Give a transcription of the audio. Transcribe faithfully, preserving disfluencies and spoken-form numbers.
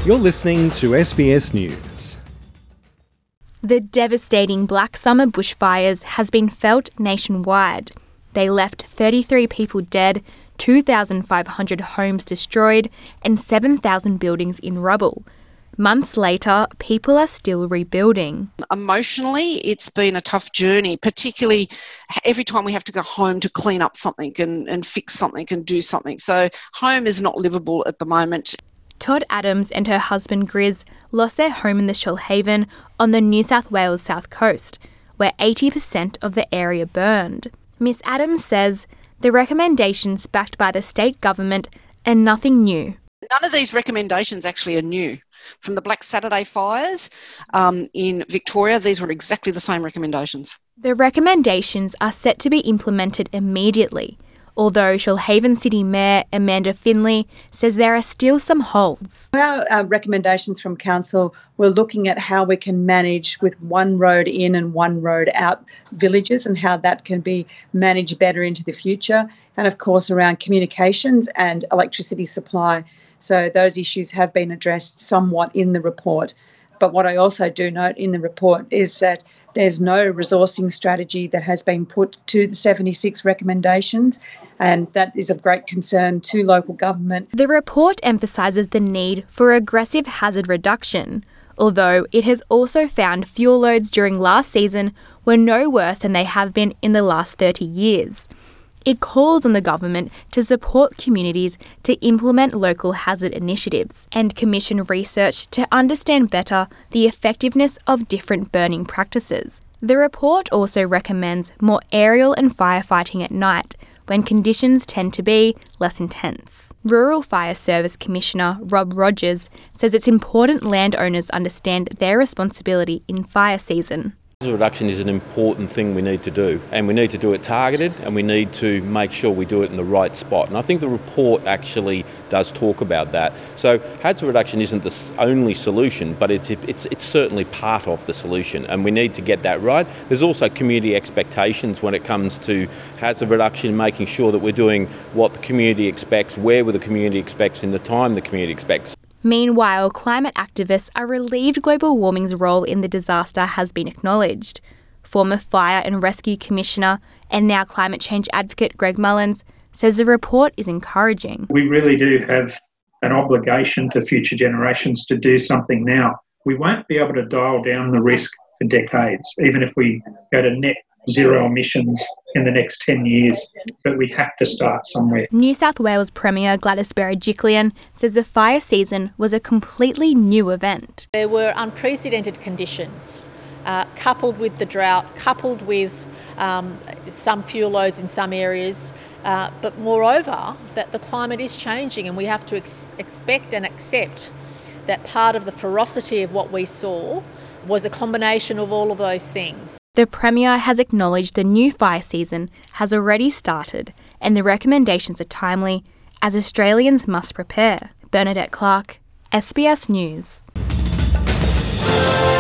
You're listening to S B S News. The devastating Black Summer bushfires has been felt nationwide. They left thirty-three people dead, two thousand five hundred homes destroyed, and seven thousand buildings in rubble. Months later, people are still rebuilding. Emotionally, it's been a tough journey, particularly every time we have to go home to clean up something and, and fix something and do something. So home is not livable at the moment. Todd Adams and her husband Grizz lost their home in the Shoalhaven on the New South Wales south coast, where eighty percent of the area burned. Miss Adams says the recommendations backed by the state government are nothing new. None of these recommendations actually are new. From the Black Saturday fires um, in Victoria, these were exactly the same recommendations. The recommendations are set to be implemented immediately, although Shoalhaven City Mayor Amanda Finley says there are still some holes. Our uh, recommendations from Council, we're looking at how we can manage with one road in and one road out villages and how that can be managed better into the future. And of course around communications and electricity supply. So those issues have been addressed somewhat in the report. But what I also do note in the report is that there's no resourcing strategy that has been put to the seventy-six recommendations, and that is of great concern to local government. The report emphasises the need for aggressive hazard reduction, although it has also found fuel loads during last season were no worse than they have been in the last thirty years. It calls on the government to support communities to implement local hazard initiatives and commission research to understand better the effectiveness of different burning practices. The report also recommends more aerial and firefighting at night when conditions tend to be less intense. Rural Fire Service Commissioner Rob Rogers says it's important landowners understand their responsibility in fire season. Hazard reduction is an important thing we need to do, and we need to do it targeted, and we need to make sure we do it in the right spot. And I think the report actually does talk about that. So hazard reduction isn't the only solution, but it's it's it's certainly part of the solution, and we need to get that right. There's also community expectations when it comes to hazard reduction, making sure that we're doing what the community expects, where the community expects, in the time the community expects. Meanwhile, climate activists are relieved global warming's role in the disaster has been acknowledged. Former Fire and Rescue Commissioner and now climate change advocate Greg Mullins says the report is encouraging. We really do have an obligation to future generations to do something now. We won't be able to dial down the risk for decades, even if we go to net zero emissions in the next ten years, but we have to start somewhere. New South Wales Premier Gladys Berejiklian says the fire season was a completely new event. There were unprecedented conditions, uh, coupled with the drought, coupled with um, some fuel loads in some areas, uh, but moreover that the climate is changing, and we have to ex- expect and accept that part of the ferocity of what we saw was a combination of all of those things. The Premier has acknowledged the new fire season has already started and the recommendations are timely, as Australians must prepare. Bernadette Clark, S B S News.